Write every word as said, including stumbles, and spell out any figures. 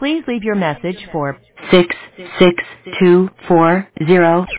Please leave your message for six six two four zero.